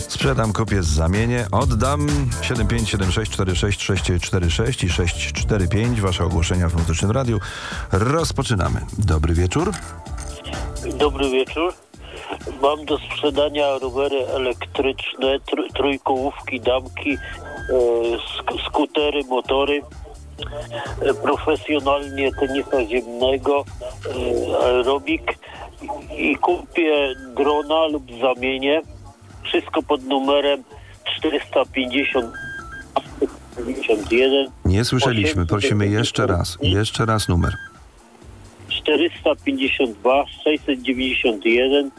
Sprzedam, kupię, zamienię, oddam. 75764646 i 645. Wasze ogłoszenia w Muzycznym Radiu. Rozpoczynamy. Dobry wieczór. Dobry wieczór. Mam do sprzedania rowery elektryczne, trójkołówki, damki, skutery, motory, profesjonalnie tenisa ziemnego, aerobik i kupię drona lub zamienię. Wszystko pod numerem 451. Nie słyszeliśmy, prosimy jeszcze raz. Jeszcze raz numer. 452 691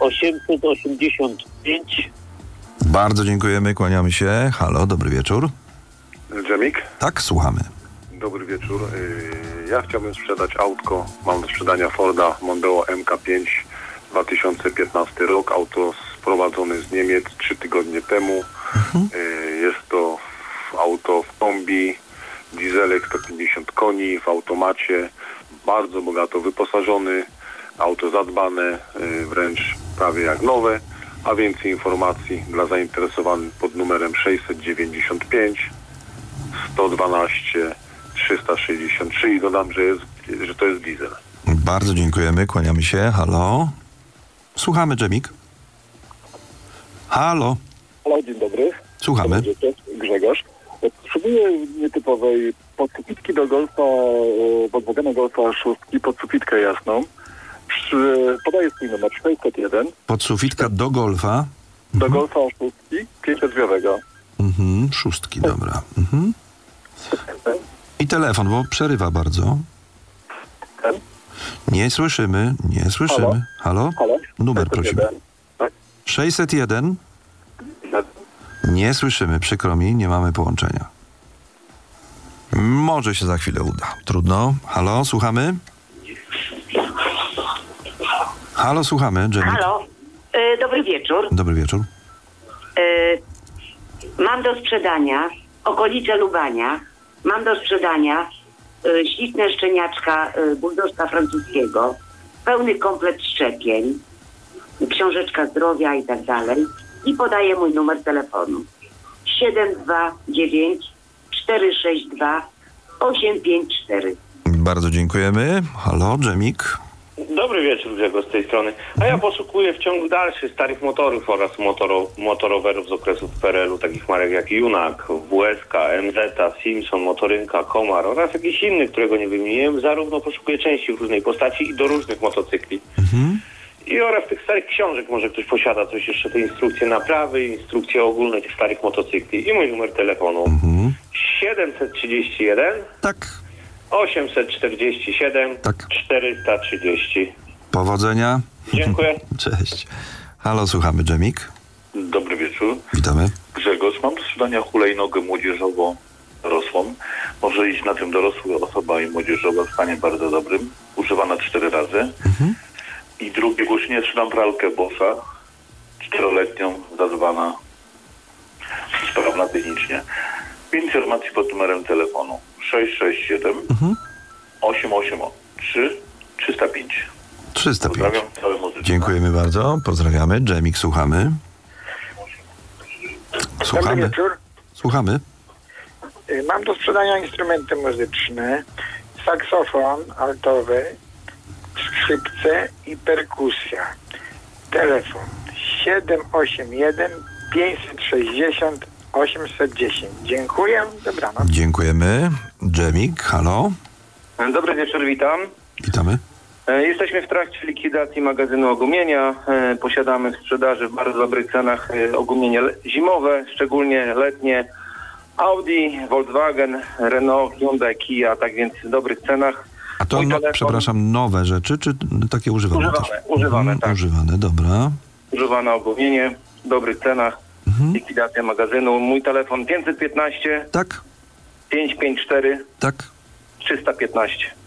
885. Bardzo dziękujemy, kłaniamy się. Halo, dobry wieczór. Dżemik? Tak, słuchamy. Dobry wieczór. Ja chciałbym sprzedać autko. Mam do sprzedania Forda Mondeo MK5 2015 rok. Auto sprowadzone z Niemiec 3 tygodnie temu. Jest to auto w kombi, dieselek 150 koni, w automacie. Bardzo bogato wyposażony. Auto zadbane, wręcz prawie jak nowe. A więcej informacji dla zainteresowanych pod numerem 695 112 363 i dodam, że to jest diesel. Bardzo dziękujemy, kłaniamy się. Halo. Słuchamy, Dżemik. Halo. Halo, dzień dobry. Słuchamy. Grzegorz. Potrzebuję nietypowej podsufitki do Golfa, Volkswagena Golfa 6, podsufitkę jasną. Podaję swój numer 601. Podsufitka do Golfa. Do Golfa 6, 5-drzwiowego. Szóstki, dobra. I telefon, bo przerywa bardzo. Nie słyszymy, nie słyszymy. Halo? Halo? Numer 601. prosimy. Tak. 601. Nie słyszymy, przykro mi, nie mamy połączenia. Może się za chwilę uda. Trudno. Halo, słuchamy? Halo, słuchamy. Jenny. Halo, dobry wieczór. Dobry wieczór. Mam do sprzedania okolice Lubania. Mam do sprzedania śliczne szczeniaczka buldożka francuskiego, pełny komplet szczepień, książeczka zdrowia i tak dalej. I podaję mój numer telefonu 729 462 854. Bardzo dziękujemy. Halo, Dżemik. Dobry wieczór, Grzegorz z tej strony. A ja poszukuję w ciągu dalszy starych motorów oraz motorowerów z okresów PRL-u, takich marek jak Junak, WSK, MZ, Simpson, Motorynka, Komar oraz jakichś innych, którego nie wymieniłem. Zarówno poszukuję części w różnej postaci i do różnych motocykli. I oraz tych starych książek, może ktoś posiada coś jeszcze, te instrukcje naprawy, instrukcje ogólne tych starych motocykli. I mój numer telefonu 731 Tak. 847 Tak. 430. Powodzenia. Dziękuję. Cześć. Halo, słuchamy, Dżemik. Dobry wieczór. Witamy. Grzegorz, mam do sprzedania hulajnogę młodzieżową dorosłą. Może iść na tym dorosła osoba i młodzieżowa w stanie bardzo dobrym. Używana 4 razy. I drugie głośniej sprzedam pralkę Boscha. 4-letnią, zadbana, sprawna technicznie. Informacji pod numerem telefonu 667 883 305. 305. Pozdrawiam całe muzyki. Dziękujemy bardzo. Pozdrawiamy. Dżemik, słuchamy. Dobry Słuchamy. wieczór. Słuchamy. Mam do sprzedania instrumenty muzyczne, saksofon altowy, skrzypce i perkusja. Telefon 781 560 810. Dziękuję. Dobranoc. Dziękujemy. Dżemik, halo. Dobry wieczór, witam. Witamy. Jesteśmy w trakcie likwidacji magazynu ogumienia. Posiadamy w sprzedaży w bardzo dobrych cenach ogumienie zimowe, szczególnie letnie. Audi, Volkswagen, Renault, Hyundai, Kia, tak więc w dobrych cenach. A to, telefon... przepraszam, nowe rzeczy, czy takie używane? Używane, tak. Używane, dobra. Używane ogumienie, w dobrych cenach. Likwidacja magazynu. Mój telefon 515 Tak, 554 tak. 315.